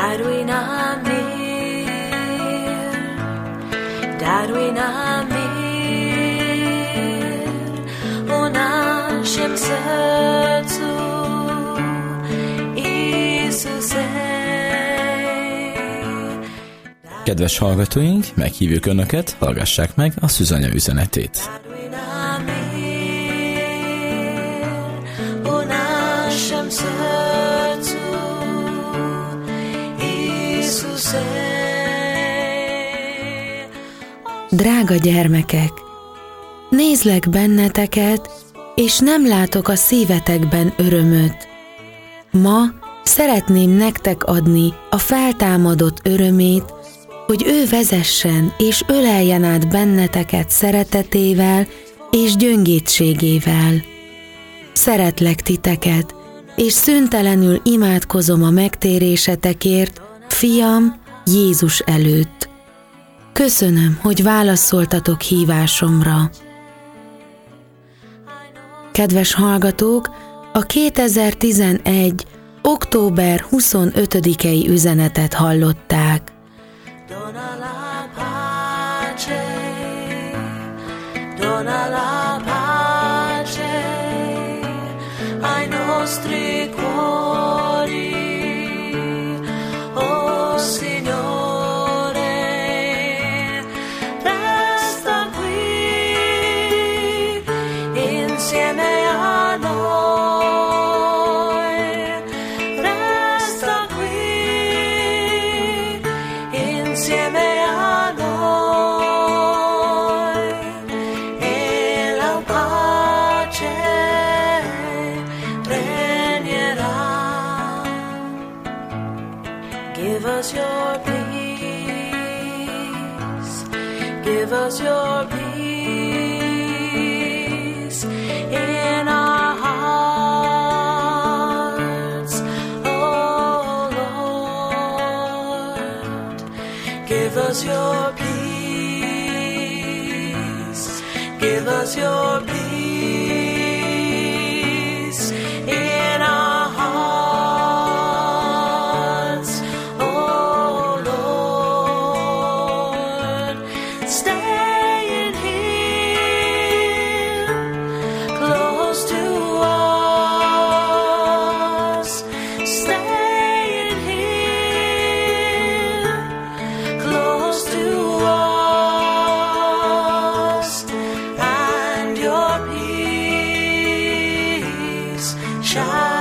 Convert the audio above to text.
darui nam mir u našem srcu, Iisuse. Kedves hallgatóink, meghívjuk Önöket, hallgassák meg a Szűzanya üzenetét. Drága gyermekek, nézlek benneteket, és nem látok a szívetekben örömöt. Ma szeretném nektek adni a feltámadott örömét, hogy ő vezessen és öleljen át benneteket szeretetével és gyöngétségével. Szeretlek titeket, és szüntelenül imádkozom a megtérésetekért, fiam, Jézus előtt. Köszönöm, hogy válaszoltatok hívásomra. Kedves hallgatók, a 2011. október 25-i üzenetet hallották. Dona la pace ai nostri cuori, oh Signore, resta qui insieme a noi, resta qui insieme a noi, e la pace regnerà. Give us your peace, give us your peace in our hearts, oh Lord. Give us your peace, give us your peace in our hearts, oh Lord. Stay in here, close to us. Stay in here, close to us, and your peace shall